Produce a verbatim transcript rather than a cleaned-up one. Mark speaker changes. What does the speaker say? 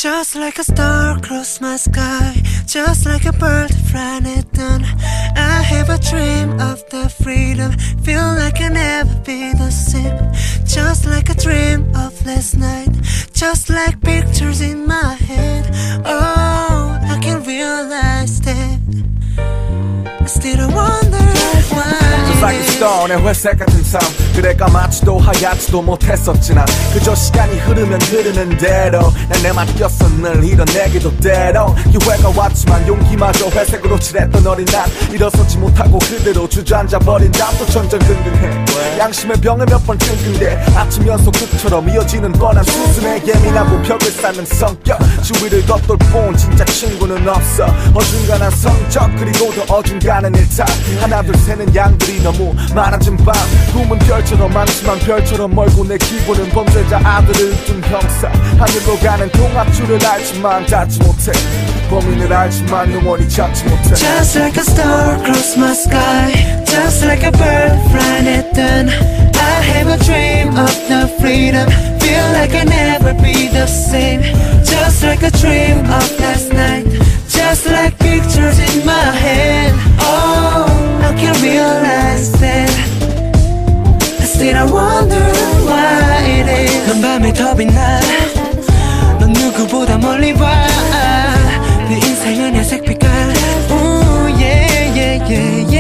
Speaker 1: Just like a star across my sky, just like a bird flying at dawn. I have a dream of the freedom, feel like I'll never be the same. Just like a dream of last night, just like pictures in my head. Oh, I can realize that I still wonder why.
Speaker 2: Just like a star 내 회색 같은 삶 그래 까맣지도 하얗지도 못했었지 난 그저 시간이 흐르면 흐르는 대로 난 내 맡겼어 늘 이뤄내기도 때로 기회가 왔지만 용기마저 회색으로 칠했던 어린 난 일어서지 못하고 그대로 주저앉아 버린 다음도 전전긍긍해 양심의 병에 몇 번 끙끙대 아침 연속극처럼 이어지는 뻔한 수순에 예민하고 벽을 쌓는 성격 주위를 겉돌본 진짜 친구는 없어 어중간한 성적 그리고 더 어중간한 일탈 하나 둘 세는 양들이 너무 많아진 밤 꿈은 별처럼 많지만 별처럼 멀고 내 기분은 범죄자 아들을 둔 형사 하늘로 가는 통합줄을 알지만 닿지 못해 범인을 알지만 영원히 잡지 못해
Speaker 1: Just like a star across my sky, just like a bird flying at dawn. I have a dream of the freedom, feel like I'll never be the same. Just like a dream of last night, just like pictures in my head. Oh, I can realize that I still I wonder why it is. 넌 밤에 더 빛나, 넌 누구보다 멀리 봐. 내 인생은 회색 빛깔. Ooh, yeah, yeah, yeah.